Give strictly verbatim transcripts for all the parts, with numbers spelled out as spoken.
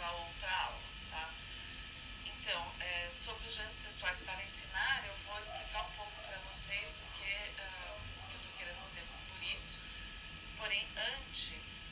essa outra aula, tá? Então, é, sobre os gêneros textuais para ensinar, eu vou explicar um pouco para vocês o que, uh, que eu estou querendo dizer por isso. Porém, antes,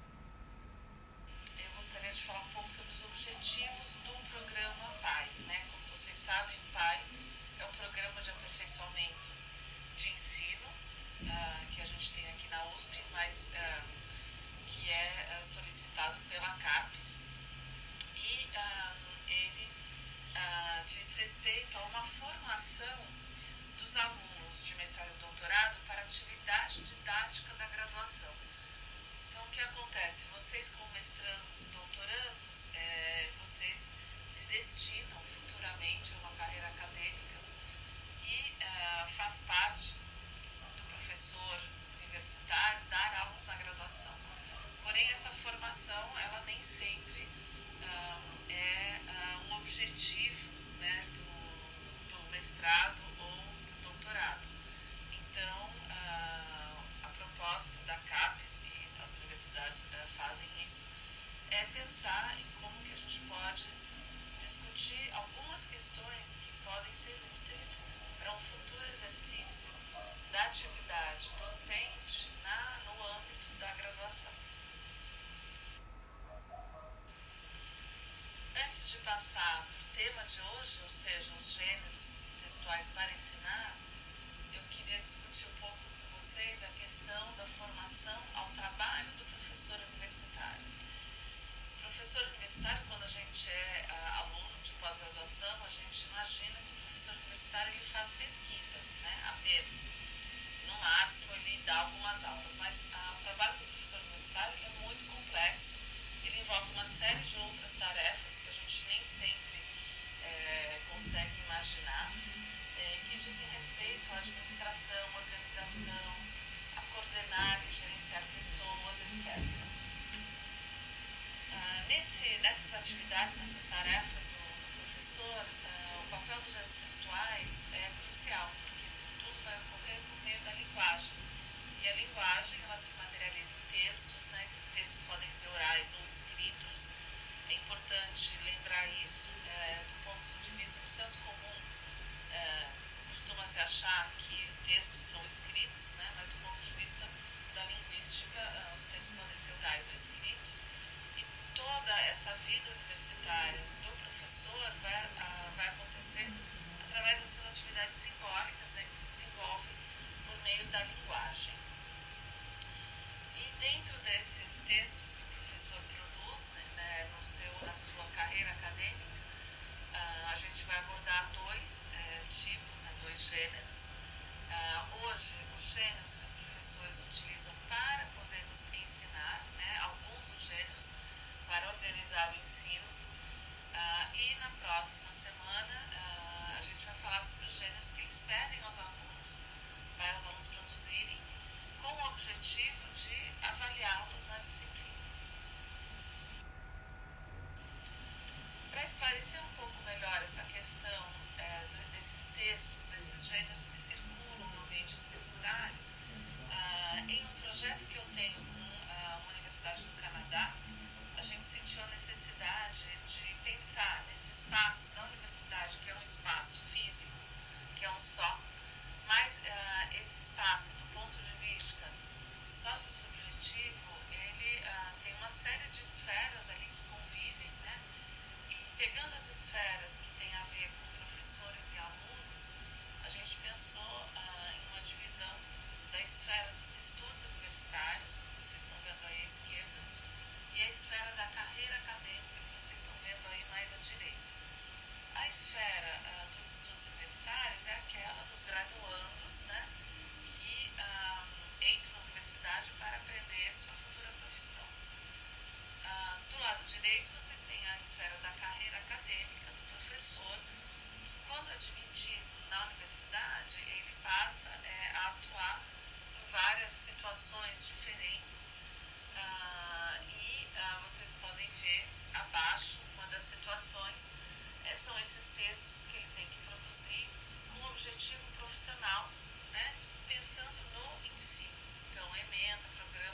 eu gostaria de falar um pouco sobre os objetivos do programa P A I, né? Como vocês sabem, o P A I é um programa de aperfeiçoamento de ensino uh, que a gente tem aqui na U S P, mas uh, que é uh, solicitado pela CAPES, e uh, ele uh, diz respeito a uma formação dos alunos de mestrado e doutorado para a atividade didática da graduação. Então, o que acontece? Vocês, como mestrandos e doutorandos, é, vocês se destinam futuramente a uma carreira acadêmica e uh, faz parte do professor universitário dar aulas na graduação. Porém, essa formação, ela nem sempre uh, é uh, um objetivo, né, do, do mestrado ou do doutorado. Então, uh, a proposta da CAPES, e as universidades uh, fazem isso, é pensar em como que a gente pode discutir algumas questões que podem ser úteis para um futuro exercício da atividade docente na, no âmbito da graduação. Antes de passar para o tema de hoje, ou seja, os gêneros textuais para ensinar, eu queria discutir um pouco com vocês a questão da formação ao trabalho do professor universitário. O professor universitário, quando a gente é uh, aluno de pós-graduação, a gente imagina que o professor universitário ele faz pesquisa, né, apenas. No máximo, ele dá algumas aulas, mas uh, o trabalho do professor universitário é muito complexo. Ele envolve uma série de outras tarefas que a gente nem sempre é, consegue imaginar, é, que dizem respeito à administração, organização, a coordenar e gerenciar pessoas, etcétera. Ah, nesse, nessas atividades, nessas tarefas do, do professor, ah, o papel dos gêneros textuais é crucial, porque tudo vai ocorrer por meio da linguagem. E a linguagem, ela se materializa em textos, né? Esses textos podem ser orais ou escritos. É importante lembrar isso, é, do ponto de vista do senso comum. É, costuma-se achar que textos são escritos, né? Mas do ponto de vista da linguística, é, os textos podem ser orais ou escritos. E toda essa vida universitária do professor vai, a, vai acontecer através dessas atividades simbólicas, né? Que se desenvolvem por meio da linguagem. E dentro desses textos que o professor produz, né, no seu, na sua carreira acadêmica, uh, a gente vai abordar dois uh, tipos, né, dois gêneros. Uh, hoje, os gêneros que os professores utilizam para poder nos ensinar, né, alguns dos gêneros para organizar o ensino. Uh, e na próxima semana, uh, a gente vai falar sobre os gêneros que eles pedem aos alunos, para os alunos produzirem, com o objetivo de avaliá-los na disciplina. Para esclarecer um pouco melhor essa questão é, desses textos, desses gêneros que circulam no ambiente universitário, ah, em um projeto que eu tenho com ah, uma universidade do Canadá, a gente sentiu a necessidade de pensar nesse espaço da universidade, que é um espaço físico, que é um só, mas uh, esse espaço, do ponto de vista sócio-subjetivo, ele uh, tem uma série de esferas ali que convivem, né? E pegando as esferas que têm a ver com professores e alunos, a gente pensou uh, em uma divisão da esfera dos estudos universitários, como vocês estão vendo aí à esquerda, e a esfera da carreira acadêmica, que vocês estão vendo aí mais à direita. A esfera uh, dos estudos universitários é aquela dos graduandos, né, que uh, entram na universidade para aprender sua futura profissão. Uh, do lado direito, vocês têm a esfera da carreira acadêmica do professor, que quando admitido na universidade, ele passa é, a atuar em várias situações diferentes. Uh, e uh, vocês podem ver abaixo uma das situações. É, são esses textos que ele tem que produzir com um objetivo profissional, né, pensando no ensino. Então, ementa, programa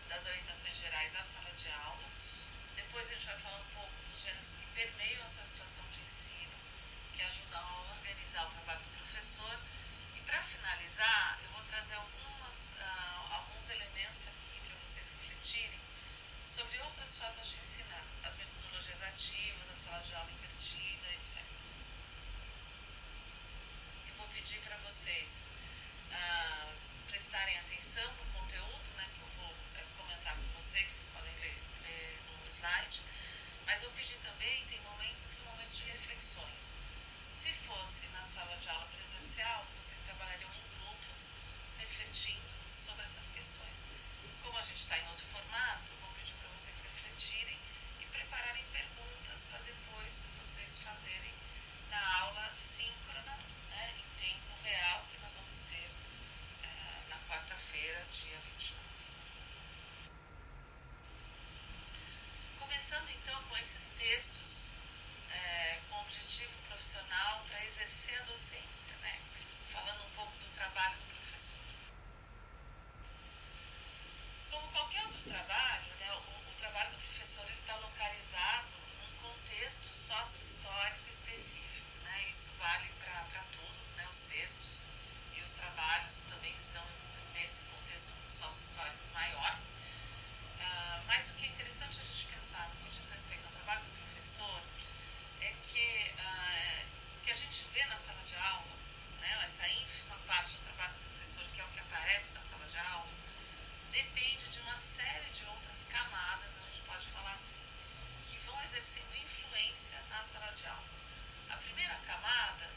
das orientações gerais à sala de aula. Depois a gente vai falar um pouco dos gêneros que permeiam essa situação de ensino, que ajudam a organizar o trabalho do professor. E para finalizar, eu vou trazer algumas, uh, alguns elementos aqui para vocês refletirem sobre outras formas de ensinar, as metodologias ativas, a sala de aula invertida, etcétera. Eu vou pedir para vocês uh, prestarem atenção no conteúdo, né, que eu vou uh, comentar com vocês, vocês podem ler, ler no slide, mas vou pedir também, tem momentos que são momentos de reflexões. Se fosse na sala de aula presencial, vocês trabalhariam em grupos, refletindo sobre essas questões. Como a gente está em outro formato, vou pedir para vocês refletirem e prepararem perguntas para depois vocês fazerem na aula síncrona, né, em tempo real, que nós vamos ter eh, na quarta-feira, dia vinte e nove. Começando então com esses textos é, com objetivo profissional para exercer a docência, né? Falando um pouco do trabalho do professor. Como qualquer outro trabalho, né, o, o trabalho do professor está localizado num contexto sócio-histórico específico, né? Isso vale para tudo, né? Os textos e os trabalhos também estão nesse contexto sócio-histórico maior. Uh, mas o que é interessante a gente pensar no que diz respeito ao trabalho do professor é que uh, o que a gente vê na sala de aula, né, essa ínfima parte do trabalho do professor, que é o que aparece na sala de aula, depende de uma série de outras camadas, a gente pode falar assim, que vão exercendo influência na sala de aula. A primeira camada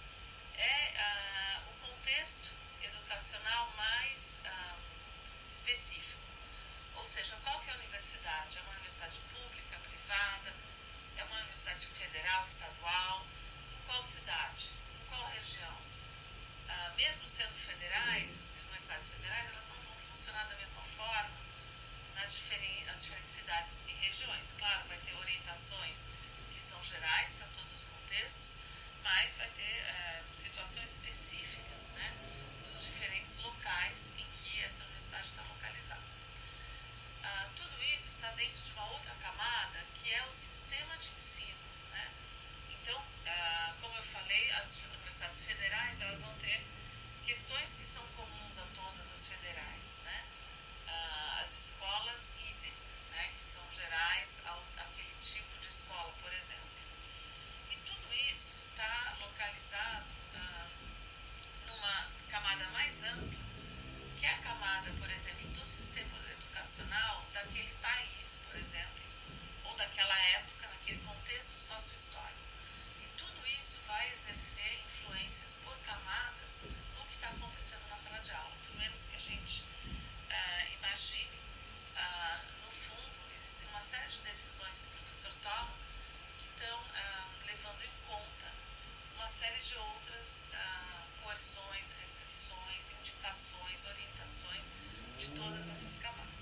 é uh, o contexto educacional mais uh, específico. Ou seja, qual que é a universidade? É uma universidade pública, privada? É uma universidade federal, estadual? Em qual cidade? Em qual região? Ah, mesmo sendo federais, universidades federais, elas não vão funcionar da mesma forma nas diferen- as diferentes cidades e regiões. Claro, vai ter orientações que são gerais para todos os contextos, mas vai ter eh, situações específicas, né, dos diferentes locais em que essa universidade está localizada. Uh, tudo isso está dentro de uma outra camada, que é o sistema de ensino, né? Então, uh, como eu falei, as universidades federais elas vão ter questões que são comuns a todas as federais, né? Uh, as escolas idem, né? Que são gerais ao, àquele tipo de escola, por exemplo. E tudo isso está localizado uh, numa camada mais ampla, que é a camada, por exemplo, do sistema educacional daquele país, por exemplo, ou daquela época, naquele contexto sócio-histórico. E tudo isso vai exercer influências por camadas no que está acontecendo na sala de aula. Pelo menos que a gente uh, imagine, uh, no fundo, existem uma série de decisões que o professor toma que estão uh, levando em conta uma série de outras uh, coerções, restrições, indicações, orientações de todas essas camadas.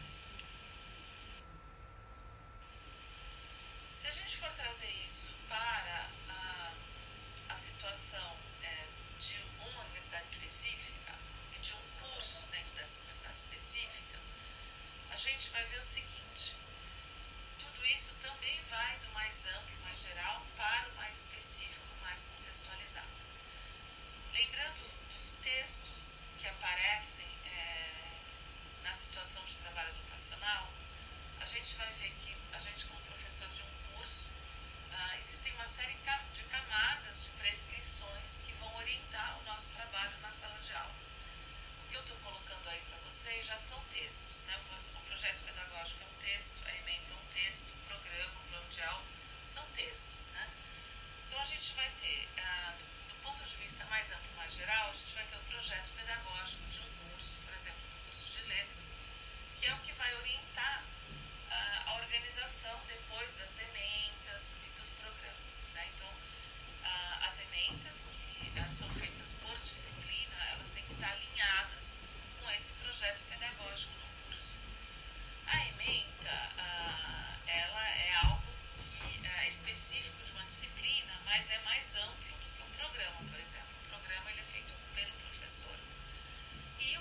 Se a gente for trazer isso para a, a situação é, de uma universidade específica e de um curso dentro dessa universidade específica, a gente vai ver o seguinte: tudo isso também vai do mais amplo, mais geral, para o mais específico, mais contextualizado. Lembrando dos, dos textos que aparecem é, na situação de trabalho educacional, a gente vai ver que a gente, como professor de um curso, uh, existem uma série de camadas de prescrições que vão orientar o nosso trabalho na sala de aula. O que eu estou colocando aí para vocês já são textos, né? O projeto pedagógico é um texto, a ementa é um texto, o programa, o plano de aula são textos, né? Então a gente vai ter, uh, do, do ponto de vista mais amplo, mais geral, a gente vai ter o projeto pedagógico de um curso, por exemplo, do curso de letras, que é o que vai orientar uh, a organização depois das ementas e dos programas, né? Então, uh, as ementas que uh, são feitas por disciplina, elas têm que estar alinhadas com esse projeto pedagógico do curso. A ementa, uh, ela é algo que uh, é específico de uma disciplina, mas é mais amplo do que um programa, por exemplo. O programa ele é feito pelo professor. E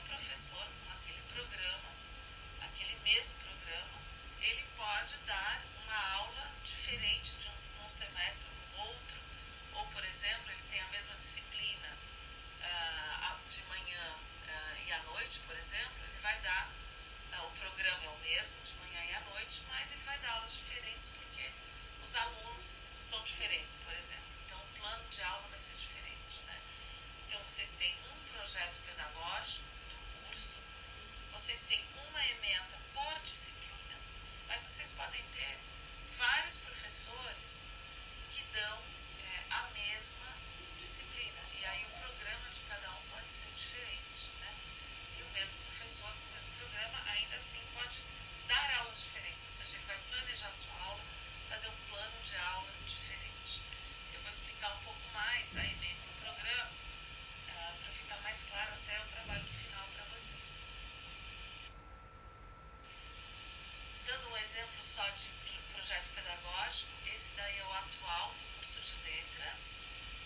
pedagógico, esse daí é o atual do curso de letras.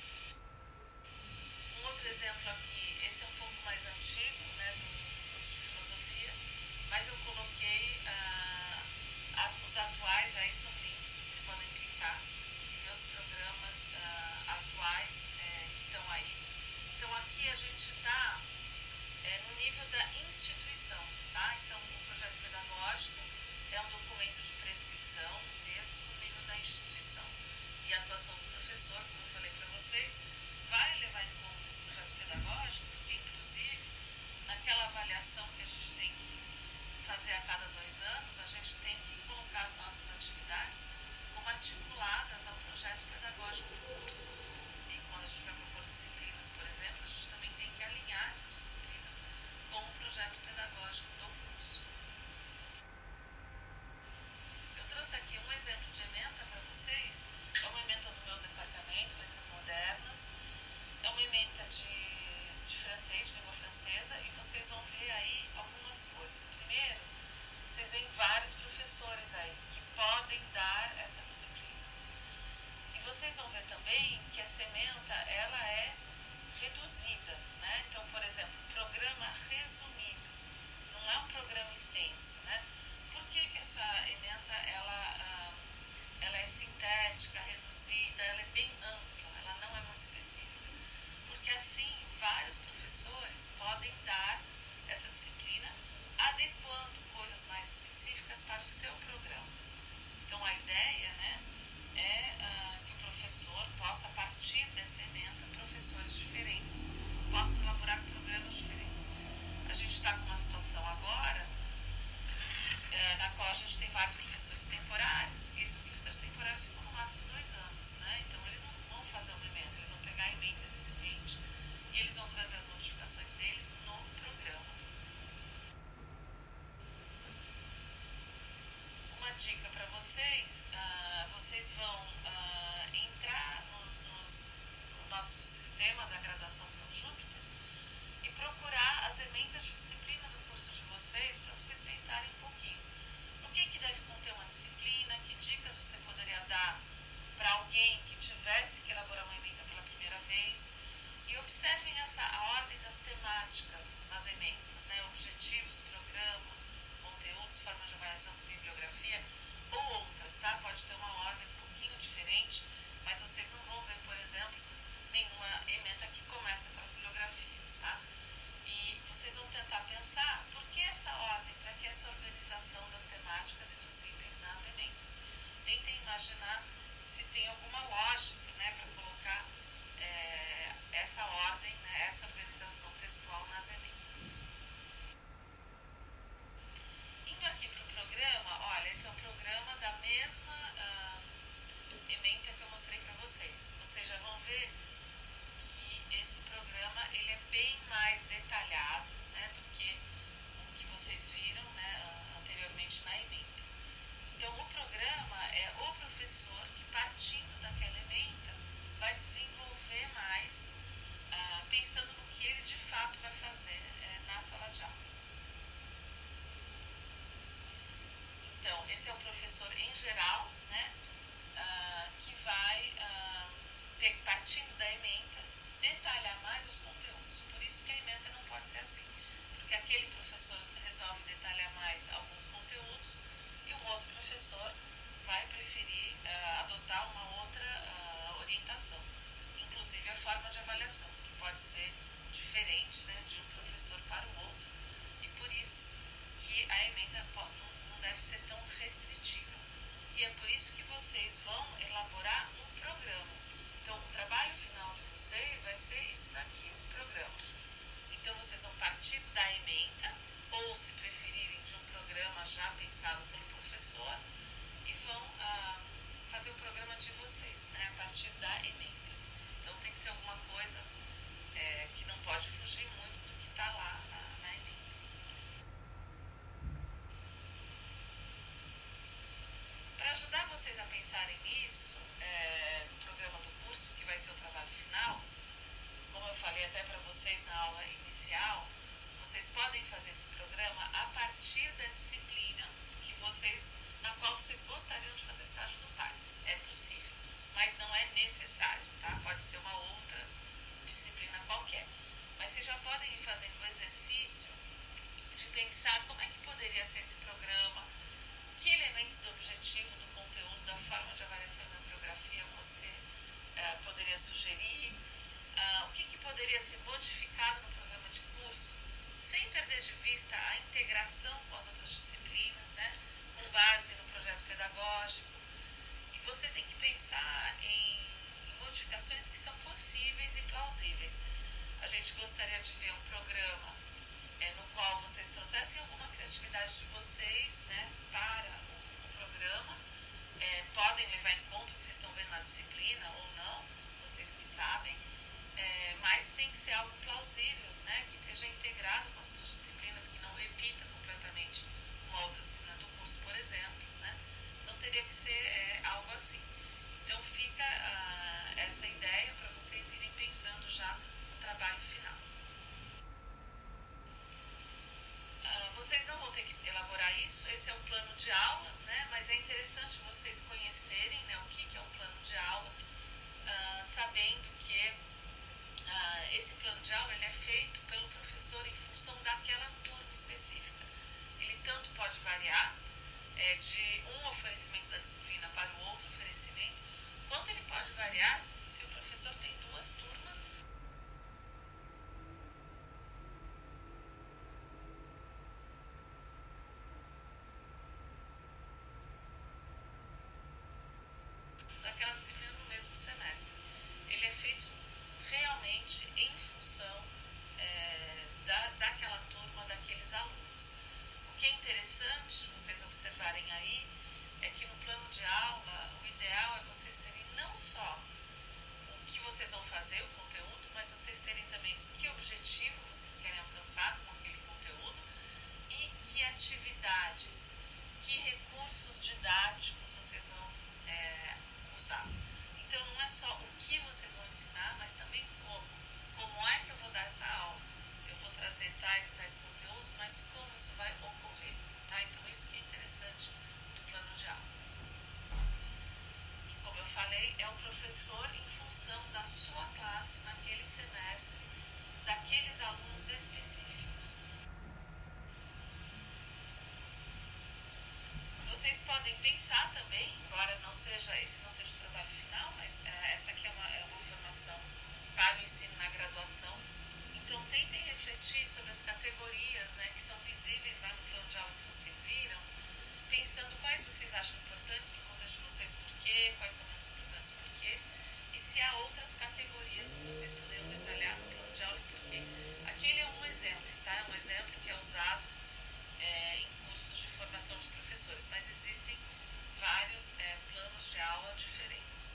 Um outro exemplo aqui, esse é um pouco mais antigo, né, do curso de filosofia, mas eu coloquei ah, a, os atuais, aí são links, vocês podem clicar e ver os programas ah, atuais eh, que estão aí. Então aqui a gente está eh, no nível da instituição, tá? Então o projeto pedagógico é um documento de prescrição, um texto no nível da instituição. E a atuação do professor, como eu falei para vocês, vai levar em conta esse projeto pedagógico, porque inclusive naquela avaliação que a gente tem que fazer a cada dois anos, a gente tem que colocar as nossas atividades como articuladas ao projeto pedagógico do curso. E quando a gente vai propor disciplinas, por exemplo, a gente também tem que alinhar essas disciplinas com o projeto pedagógico do curso. Eu trouxe aqui um exemplo de ementa para vocês. É uma ementa do meu departamento, Letras Modernas. É uma ementa de, de francês, de língua francesa, e vocês vão ver aí algumas coisas. Primeiro, vocês veem vários professores aí que podem dar essa disciplina. E vocês vão ver também que essa ementa, ela é reduzida, né? Então, por exemplo, programa resumido, não é um programa extenso, né? Por que que essa ementa, ela, ah, ela é sintética, reduzida, ela é bem ampla, ela não é muito específica? Porque assim, vários professores podem dar essa disciplina, adequando coisas mais específicas para o seu programa. Então, a ideia, né, é uh, que o professor possa, a partir dessa ementa, professores diferentes possam elaborar programas diferentes. A gente está com uma situação agora uh, na qual a gente tem vários professores temporários, e esses professores temporários ficam no máximo dois anos, né? Então, eles não vão fazer uma ementa, eles vão pegar a ementa existente e eles vão trazer as modificações deles no programa. Uma dica para vocês, uh, vocês vão uh, entrar nos, nos, no nosso sistema da graduação que é o Júpiter e procurar as ementas de disciplina do curso de vocês para vocês pensarem um pouquinho. No que, que deve conter uma disciplina, que dicas você poderia dar para alguém que tivesse que elaborar uma ementa pela primeira vez. E observem essa, a ordem das temáticas das ementas, né? Objetivos, programa, conteúdos, forma de avaliação, bibliografia ou outras, tá? Pode ter uma ordem um pouquinho diferente, mas vocês não vão ver, por exemplo, nenhuma ementa que começa pela bibliografia, tá? E vocês vão tentar pensar por que essa ordem, para que essa organização das temáticas e dos itens nas ementas. Tentem imaginar se tem alguma lógica, né, para colocar é, essa ordem, né, essa organização textual nas ementas. Indo aqui para o programa, olha, esse é um programa da mesma uh, ementa que eu mostrei para vocês. Vocês já vão ver que esse programa ele é bem mais detalhado, né, do que o que vocês viram, né, anteriormente na ementa. Então, o programa é o professor que, partindo daquela ementa, vai desenvolver mais, uh, pensando no que ele de fato vai fazer uh, na sala de aula. Então, esse é o professor em geral, né, uh, que vai, uh, ter, partindo da ementa, detalhar mais os conteúdos. Por isso que a ementa não pode ser assim, porque aquele professor resolve detalhar mais alguns conteúdos e um outro professor vai preferir uh, adotar uma outra uh, orientação, inclusive a forma de avaliação, que pode ser diferente, né, de um professor para o outro, e por isso que a ementa não deve ser tão restritiva. E é por isso que vocês vão elaborar um programa. Então, o trabalho final de vocês vai ser isso daqui, esse programa. Então, vocês vão partir da ementa, ou se preferirem de um programa já pensado pelo professor, e vão ah, fazer o programa de vocês, né, a partir da ementa. Então, tem que ser alguma coisa é, que não pode fugir muito do que está lá na, na ementa. Para ajudar vocês a pensarem nisso, é, no programa do curso, que vai ser o trabalho final, como eu falei até para vocês na aula inicial, vocês podem fazer esse programa a partir da disciplina que vocês na qual vocês gostariam de fazer o estágio do pai. É possível, mas não é necessário, tá? Pode ser uma outra disciplina qualquer. Mas vocês já podem ir fazendo o exercício de pensar como é que poderia ser esse programa, que elementos do objetivo, do conteúdo, da forma de avaliação da bibliografia você uh, poderia sugerir, uh, o que, que poderia ser modificado no programa de curso, sem perder de vista a integração com as outras disciplinas, né, com base no projeto pedagógico. E você tem que pensar em, em modificações que são possíveis e plausíveis. A gente gostaria de ver um programa é, no qual vocês trouxessem alguma criatividade de vocês, né, para o, o programa. É, podem levar em conta o que vocês estão vendo na disciplina ou não, vocês que sabem, é, mas tem que ser algo plausível, né, que esteja integrado com as outras disciplinas, que não repita completamente uma outra disciplina do curso, por exemplo, né? Então teria que ser é, algo assim. Então fica uh, essa ideia para vocês irem pensando já no trabalho final. Uh, vocês não vão ter que elaborar isso, esse é um plano de aula, né? Mas é interessante vocês conhecerem, né, o que, que é um plano de aula, uh, sabendo que uh, esse plano de aula ele é feito pelo professor em função daquela turma específica. Ele tanto pode variar é, de um oferecimento da disciplina para o outro oferecimento, quanto ele pode variar se, se o professor tem duas turmas daquela disciplina no mesmo semestre. Ele é feito realmente em função é, da, daquela turma, daqueles alunos. O que é interessante de vocês observarem aí é que no plano de aula o ideal é vocês terem não só o que vocês vão fazer, o conteúdo, mas vocês terem também que objetivo vocês querem alcançar com aquele conteúdo e que atividades, que recursos didáticos vocês vão é, usar. Então não é só o que vocês vão ensinar, mas também como. Como é que eu vou dar essa aula? Eu vou trazer tais e tais conteúdos, mas como isso vai ocorrer, tá? Então isso que é interessante do plano de aula. E como eu falei, é o professor em função da sua classe naquele semestre, daqueles alunos específicos. Vocês podem pensar também, embora não seja, esse não seja o trabalho final, mas é, essa aqui é uma, é uma formação para o ensino na graduação. Então tentem refletir sobre as categorias, né, que são visíveis lá no plano de aula que vocês viram, pensando quais vocês acham importantes para o contexto de vocês, por quê, quais são menos importantes, por quê, e se há outras categorias que vocês poderiam detalhar no plano de aula e por quê. Aquele é um exemplo, tá? É um exemplo que é usado é, em cursos de formação de professores, mas existem vários é, planos de aula diferentes.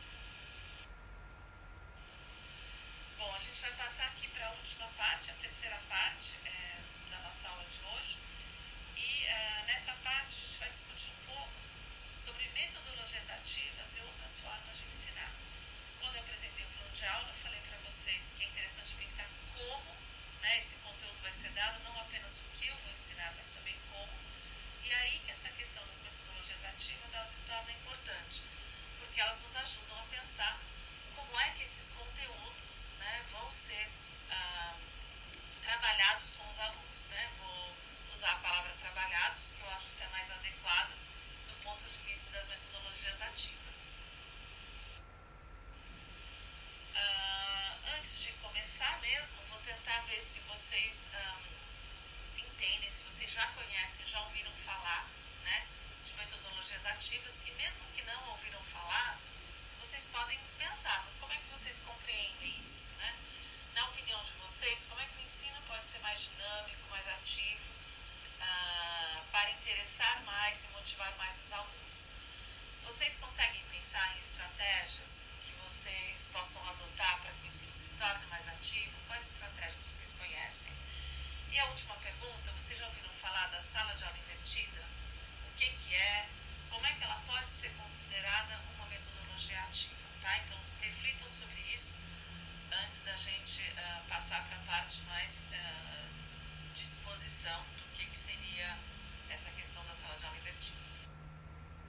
Bom, a gente vai passar aqui para a última parte, a terceira parte é, da nossa aula de hoje. E é, nessa parte a gente vai discutir um pouco sobre metodologias ativas e outras formas de ensinar. Quando eu apresentei o plano de aula, eu falei para vocês que é interessante pensar como, né, esse conteúdo vai ser dado, não apenas o que eu vou ensinar, mas também como. E aí que essa questão das metodologias ativas ela se torna importante, porque elas nos ajudam a pensar como é que esses conteúdos, né, vão ser ah, trabalhados com os alunos, né? Vou usar a palavra trabalhados, que eu acho até mais adequada do ponto de vista das metodologias ativas. Ah, antes de começar mesmo, vou tentar ver se vocês ah, entendem, se vocês já conhecem, já ouviram falar, né, de metodologias ativas, e mesmo que não ouviram falar, vocês podem pensar como é que vocês compreendem isso, né? Na opinião de vocês, como é que o ensino pode ser mais dinâmico, mais ativo, ah, para interessar mais e motivar mais os alunos? Vocês conseguem pensar em estratégias que vocês possam adotar para que o ensino se torne mais ativo? Quais estratégias vocês conhecem? E a última pergunta, vocês já ouviram falar da sala de aula invertida? O que que é? Como é que ela pode ser considerada uma metodologia ativa? Tá? Então, reflitam sobre isso antes da gente uh, passar para a parte mais uh, de exposição do que, que seria essa questão da sala de aula invertida.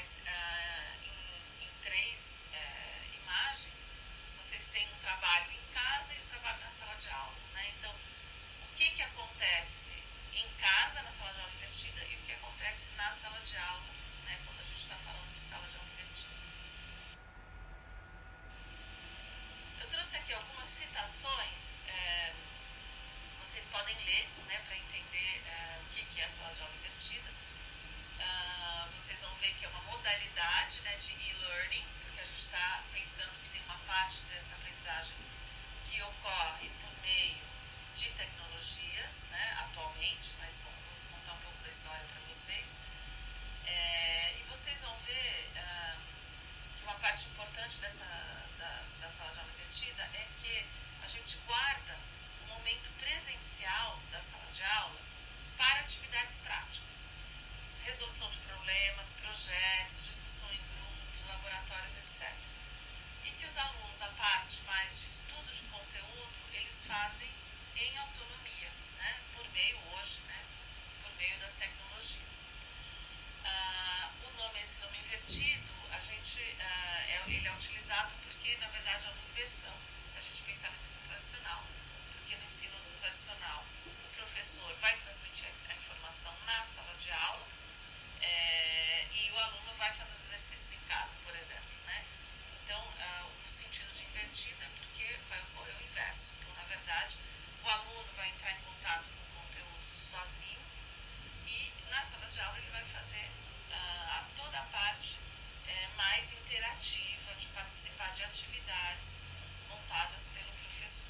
mas uh, em, em três uh, imagens, vocês têm um trabalho em casa e um trabalho na sala de aula, né? Então, o que que acontece em casa, na sala de aula invertida, e o que acontece na sala de aula, né, quando a gente está falando de sala de aula invertida. Eu trouxe aqui algumas citações, é, vocês podem ler, né, para entender é, o que que é a sala de aula invertida. Uh, vocês vão ver que é uma modalidade, né, de e-learning, porque a gente está pensando que tem uma parte dessa aprendizagem que ocorre por meio de tecnologias, né, atualmente, mas bom, vou contar um pouco da história para vocês. É, e vocês vão ver uh, que uma parte importante dessa, da, da sala de aula invertida é que a gente guarda o momento presencial da sala de aula para atividades práticas. Resolução de problemas, projetos, discussão em grupos, laboratórios, etcétera. E que os alunos, a parte mais de estudo de conteúdo, eles fazem em autonomia, né? Por meio, hoje, né? Por meio das tecnologias. Ah, o nome, esse nome invertido, a gente, ah, é, ele é utilizado porque, na verdade, é uma inversão, se a gente pensar no ensino tradicional. Porque no ensino tradicional, o professor vai transmitir a informação na sala de aula, É, e o aluno vai fazer os exercícios em casa, por exemplo, né? Então, uh, o sentido de invertido é porque vai ocorrer o inverso. Então, na verdade, o aluno vai entrar em contato com o conteúdo sozinho e na sala de aula ele vai fazer uh, toda a parte uh, mais interativa de participar de atividades montadas pelo professor.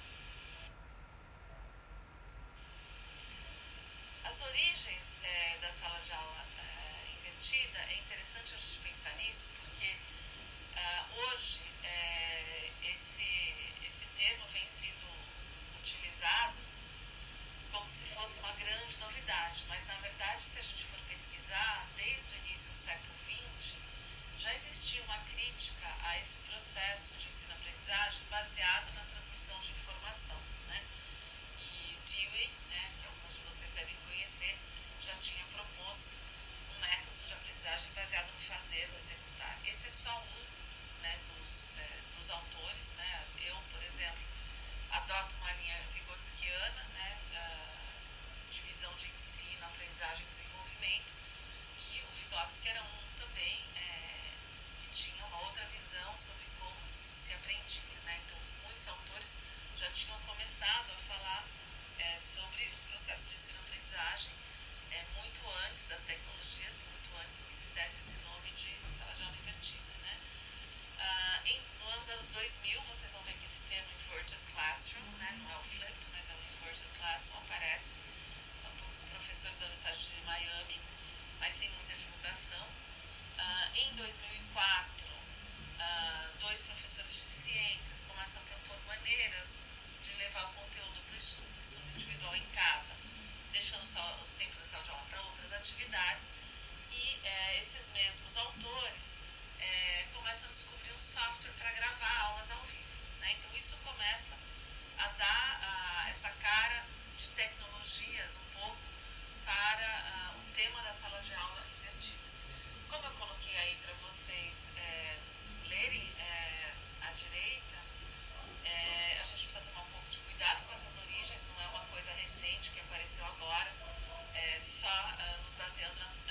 As origens é, da sala de aula é, invertida, é interessante a gente pensar nisso, porque uh, hoje é, esse, esse termo vem sido utilizado como se fosse uma grande novidade, mas na verdade, se a gente for pesquisar, desde o início do século vinte, já existia uma crítica a esse processo de ensino-aprendizagem baseado na transmissão de informação, né? E Dewey, né, que alguns de vocês devem conhecer, já tinha proposto um método de aprendizagem baseado no fazer, no executar. Esse é só um, né, dos, é, dos autores, né? Eu, por exemplo, adoto uma linha vigotskiana, né, divisão de ensino, aprendizagem e desenvolvimento, e o Vygotsky era um também é, que tinha uma outra visão sobre como se aprendia, né? Então, muitos autores já tinham começado a falar é, sobre os processos de ensino-aprendizagem é, muito antes das tecnologias e muito antes que se desse esse nome de sala de aula invertida, né? Ah, em, nos anos dois mil, vocês vão ver que esse termo inverted classroom, né, não é o flipped, mas é o inverted classroom, aparece por professores da Universidade de Miami, mas sem muita divulgação. Ah, em dois mil e quatro, ah, dois professores de ciências começam a propor maneiras de levar o conteúdo para o estudo, estudo individual em casa, deixando o tempo da sala de aula para outras atividades, e é, esses mesmos autores é, começam a descobrir um software para gravar aulas ao vivo, né? Então isso começa a dar a, essa cara de tecnologias um pouco para a, o tema da sala de aula invertida. Como eu coloquei aí para vocês é, lerem é, à direita, é, a gente precisa tomar um pouco de cuidado com essas origens, não é uma coisa recente que apareceu agora, é, só uh, nos baseando na,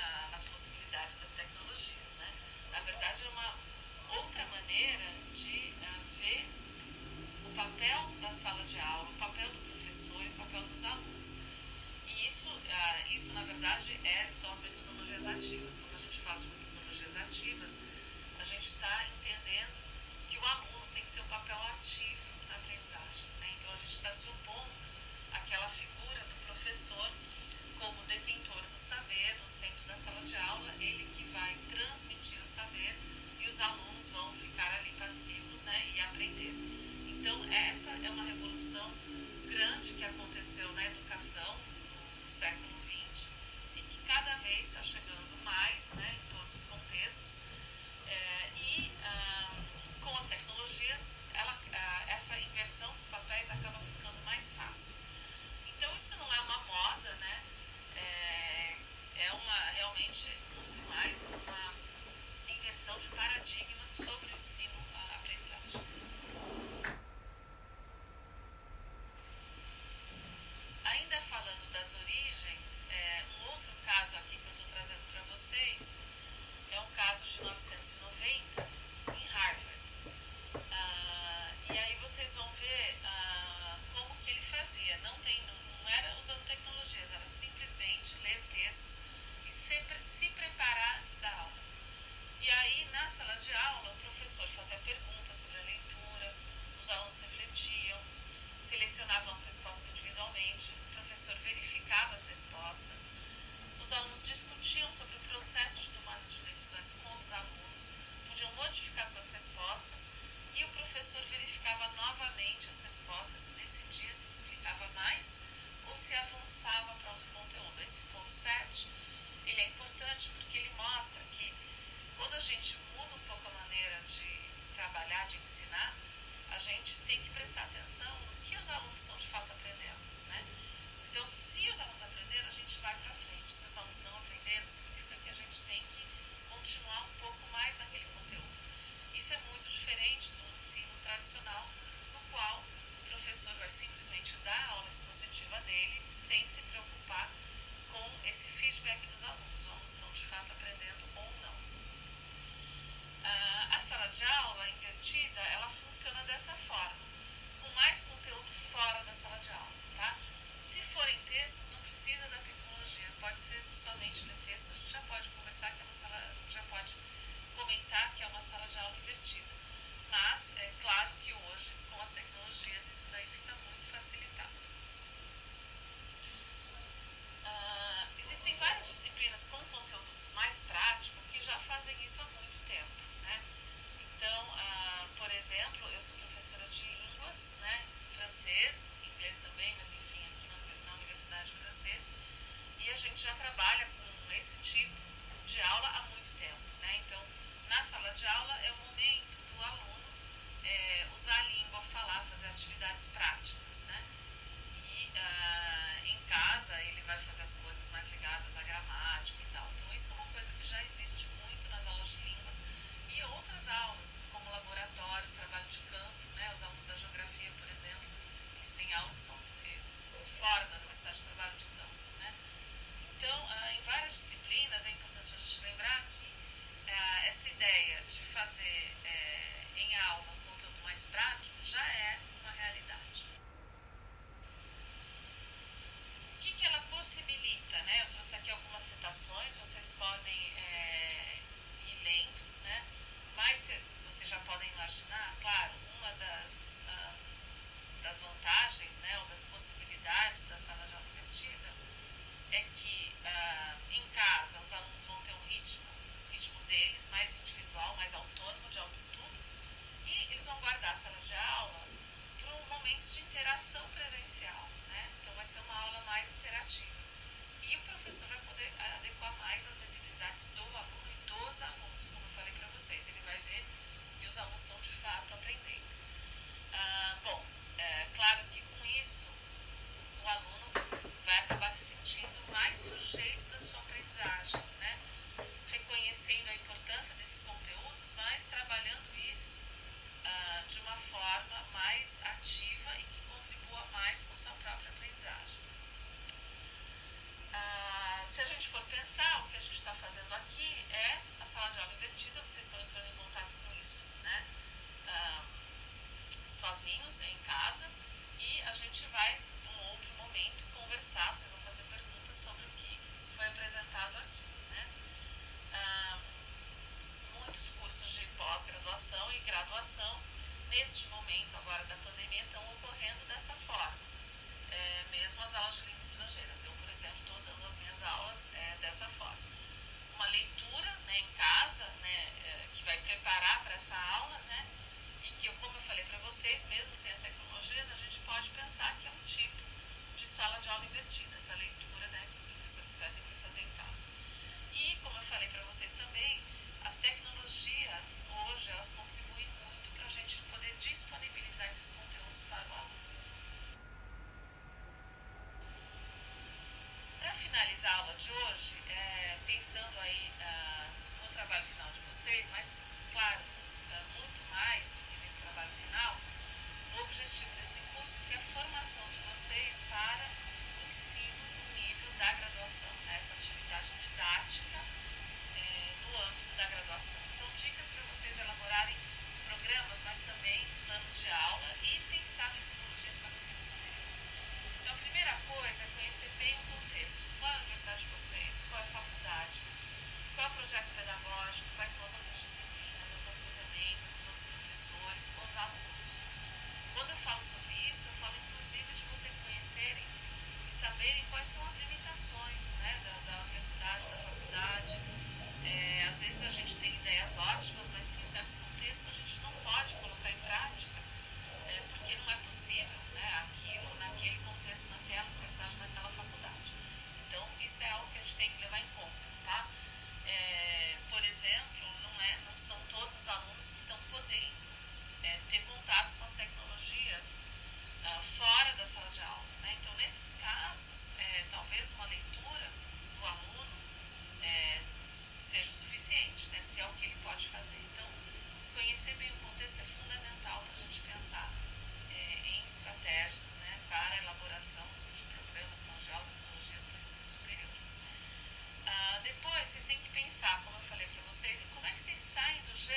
a gente muda um pouco a maneira de trabalhar, de ensinar, a gente tem que prestar atenção no que os alunos estão de fato aprendendo, né? Então, se os alunos aprenderam, a gente vai para frente. Se os alunos não aprenderam, significa que a gente tem que continuar um pouco mais naquele conteúdo. Isso é muito diferente do ensino tradicional, no qual o professor vai simplesmente dar a aula expositiva dele, sem se preocupar com esse feedback dos alunos. Os alunos estão de fato aprendendo ou não. Uh, a sala de aula invertida, ela funciona dessa forma, com mais conteúdo fora da sala de aula, tá? Se forem textos, não precisa da tecnologia, pode ser somente ler texto, a gente já pode conversar que é uma sala, já pode comentar que é uma sala de aula invertida. Mas é claro que hoje, com as tecnologias, isso daí fica muito facilitado. Uh, existem várias disciplinas com conteúdo mais prático que já fazem isso há muito tempo, né? Então, uh, por exemplo, eu sou professora de línguas, né? Francês, inglês também, mas enfim, aqui na, na Universidade Francês, e a gente já trabalha com esse tipo de aula há muito tempo, né? Então, na sala de aula é o momento do aluno é, usar a língua, falar, fazer atividades práticas, né? E uh, em casa ele vai fazer as coisas mais ligadas à gramática e tal. Então, isso é uma coisa que já existe muito nas aulas de línguas e outras aulas, como laboratórios, trabalho de campo, né? Os alunos da geografia, por exemplo, eles têm aulas que estão eh, fora da Universidade de Trabalho de Campo, né? Então, uh, em várias disciplinas, é importante a gente lembrar que uh, essa ideia de fazer uh, em aula um conteúdo mais prático já é uma realidade. O que, que ela possibilita, né? Eu trouxe aqui algumas citações, vocês podem é, ir lendo, né? Mas vocês já podem imaginar, claro, uma das, uh, das vantagens, né, ou das possibilidades da sala de aula invertida é que uh, em casa os alunos vão ter um ritmo, um ritmo deles, mais individual, mais autônomo de autoestudo, e eles vão guardar a sala de aula para um momento de interação presencial, né? Então vai ser uma aula mais interativa. E o professor vai poder adequar mais as necessidades do aluno e dos alunos, como eu falei para vocês. Ele vai ver o que os alunos estão de fato aprendendo. Ah, bom, é claro que com isso o aluno vai acabar se sentindo mais sujeito da sua aprendizagem, né? Reconhecendo a importância desses conteúdos, mas trabalhando isso uh, de uma forma mais ativa e que contribua mais com sua própria aprendizagem. Uh, se a gente for pensar, o que a gente está fazendo aqui é a sala de aula invertida, vocês estão entrando em contato com isso, né? Uh, sozinhos, em casa, e a gente vai, num outro momento, conversar, vocês vão fazer perguntas sobre o que foi apresentado aqui, né? Uh, muitos cursos de pós-graduação e graduação, neste momento agora da pandemia, estão ocorrendo dessa forma, é, mesmo as aulas de língua estrangeira. Eu, por exemplo, estou dando as minhas aulas é, dessa forma. Uma leitura, né, em casa, né, é, que vai preparar para essa aula, né, e que, eu, como eu falei para vocês, mesmo sem as tecnologias, a gente pode pensar que é um tipo de sala de aula invertida, essa leitura, né, que os professores pedem para fazer em casa. E, como eu falei para vocês também, as tecnologias, hoje, elas contribuem muito para a gente poder disponibilizar esses conteúdos para o aluno. Para finalizar a aula de hoje, é, pensando aí uh, no trabalho final de vocês, mas, claro, uh, muito mais do que nesse trabalho final, o objetivo desse curso que é a formação de vocês para o ensino no nível da graduação, né, essa atividade didática é, no âmbito da graduação. Então, dicas para vocês elaborarem programas, mas também planos de aula e pensar metodologias para o ensino superior. Então, a primeira coisa é conhecer bem o contexto. Qual é a universidade de vocês? Qual é a faculdade? Qual é o projeto pedagógico? Quais são as outras disciplinas, as outras emendas, os outros professores, os alunos? Quando eu falo sobre isso, eu falo inclusive de vocês conhecerem e saberem quais são as limitações, né, da, da universidade, da faculdade. É, às vezes a gente tem ideias ótimas, mas que em certos contextos a gente não pode colocar em prática, é, porque não é possível, né, aquilo, naquele contexto, naquela universidade, naquela faculdade. Então, isso é algo que a gente tem que levar em conta, tá? É, por exemplo, não, é,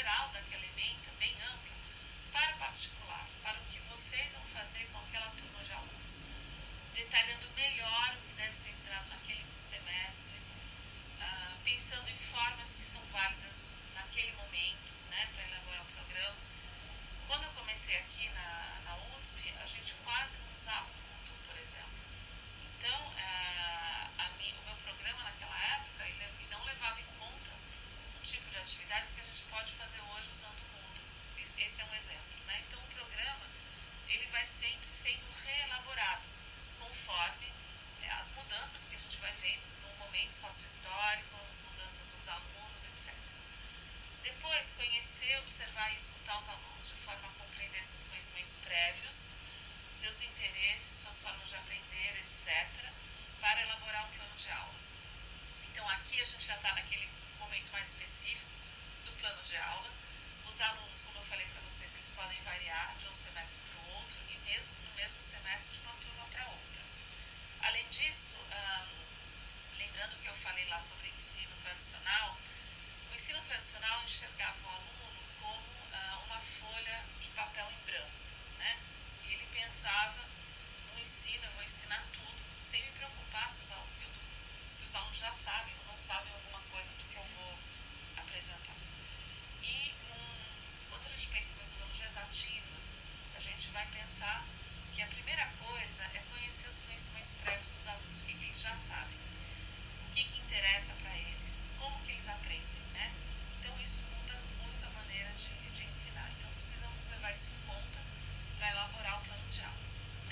geral daquela ementa, bem ampla, para particular, para o que vocês vão fazer com aquela turma de alunos, detalhando melhor o que deve ser ensinado naquele semestre, uh, pensando em formas que são válidas naquele momento, né, para elaborar o programa. Quando eu comecei aqui na, na U S P, a gente quase não usava o Moodle, por exemplo. Então, uh, a minha, o meu programa naquela época, ele, ele não levava em conta um tipo de atividades que a gente pode fazer hoje usando o Moodle. Esse é um exemplo, né? Então, o programa, ele vai sempre sendo reelaborado conforme é, as mudanças que a gente vai vendo no momento sócio-histórico, as mudanças dos alunos, etcétera. Depois, conhecer, observar e escutar os alunos de forma a compreender seus conhecimentos prévios, seus interesses, suas formas de aprender, etcétera, para elaborar um plano de aula. Então, aqui a gente já está naquele momento mais específico do plano de aula. Os alunos, como eu falei para vocês, eles podem variar de um semestre para o outro e mesmo no mesmo semestre de uma turma para outra. Além disso, hum, lembrando que eu falei lá sobre ensino tradicional, o ensino tradicional enxergava o aluno como uh, uma folha de papel em branco, né? E ele pensava no ensino, eu vou ensinar tudo, sem me preocupar se os alunos, se os alunos já sabem ou não sabem alguma coisa do que eu vou apresentar. E um, quando a gente pensa em metodologias ativas, a gente vai pensar que a primeira coisa é conhecer os conhecimentos prévios dos alunos, o que, que eles já sabem, o que, que interessa para eles, como que eles aprendem, né? Então isso muda muito a maneira de, de ensinar. Então precisamos levar isso em conta para elaborar o plano de aula.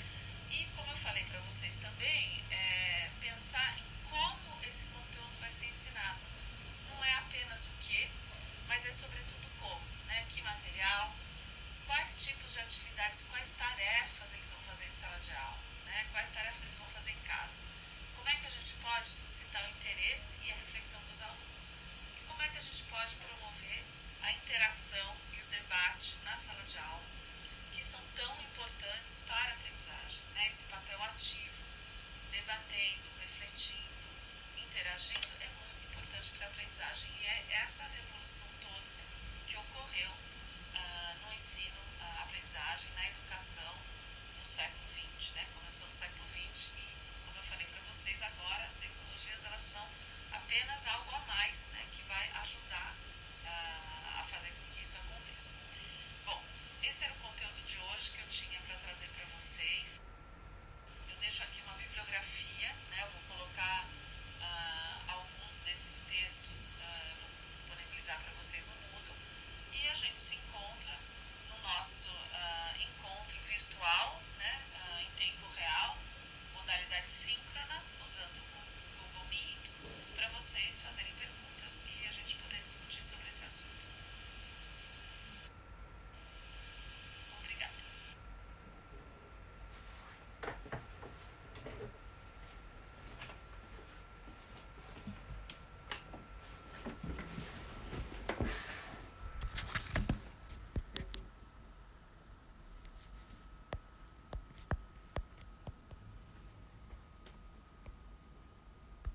E como eu falei para vocês também, é, pensar em como esse conteúdo vai ser ensinado. Não é apenas o que, mas é sobretudo como, né? Que material, quais tipos de atividades, quais tarefas eles vão fazer em sala de aula, né? Quais tarefas eles vão fazer em casa. Como é que a gente pode suscitar o interesse e a reflexão dos alunos? E como é que a gente pode promover a interação e o debate na sala de aula, que são tão importantes para a aprendizagem, né? Esse papel ativo, debatendo, refletindo, interagindo, é muito importante para a aprendizagem. E é essa